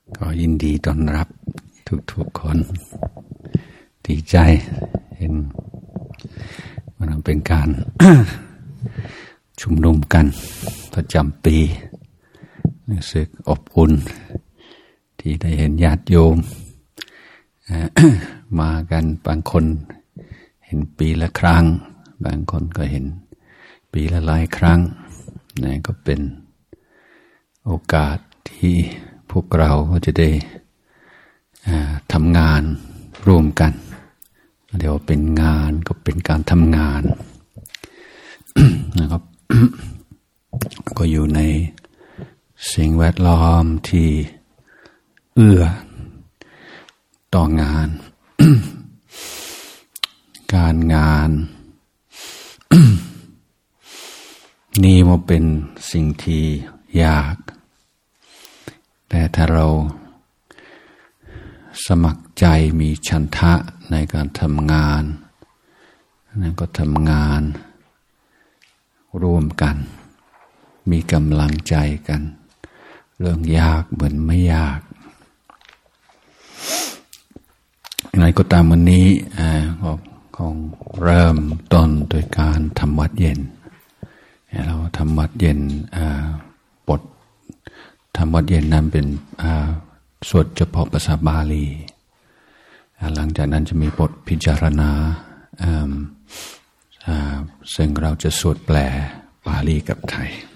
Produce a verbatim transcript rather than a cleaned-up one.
ก็ยินดีต้อนรับทุกๆคนดีใจเห็นมันเป็นการ ชุมนุมกันประจำปีรู้สึกอบอุ่นที่ได้เห็นญาติโยม มากันบางคนเห็นปีละครั้งบางคนก็เห็นปีละหลายครั้งนั่นก็เป็นโอกาสที่พวกเราก็จะได้ทำงานร่วมกันเดี๋ยวเป็นงานก็เป็นการทำงาน นะครับ ก็อยู่ในสิ่งแวดล้อมที่เอื้อต่องาน การงาน นี่มันเป็นสิ่งที่ยากแต่ถ้าเราสมัครใจมีฉันทะในการทำงานนั้นก็ทำงานร่วมกันมีกำลังใจกันเรื่องยากเหมือนไม่ยากยังไงก็ตามวันนี้ก็คงเริ่มต้นโดยการทำวัดเย็นเราทำวัดเย็นบททำวัดเย็นนั้นเป็นสวดเฉพาะภาษาบาลีหลังจากนั้นจะมีบทพิจารณาซึ่งเราจะสวดแปลบาลีกับไทย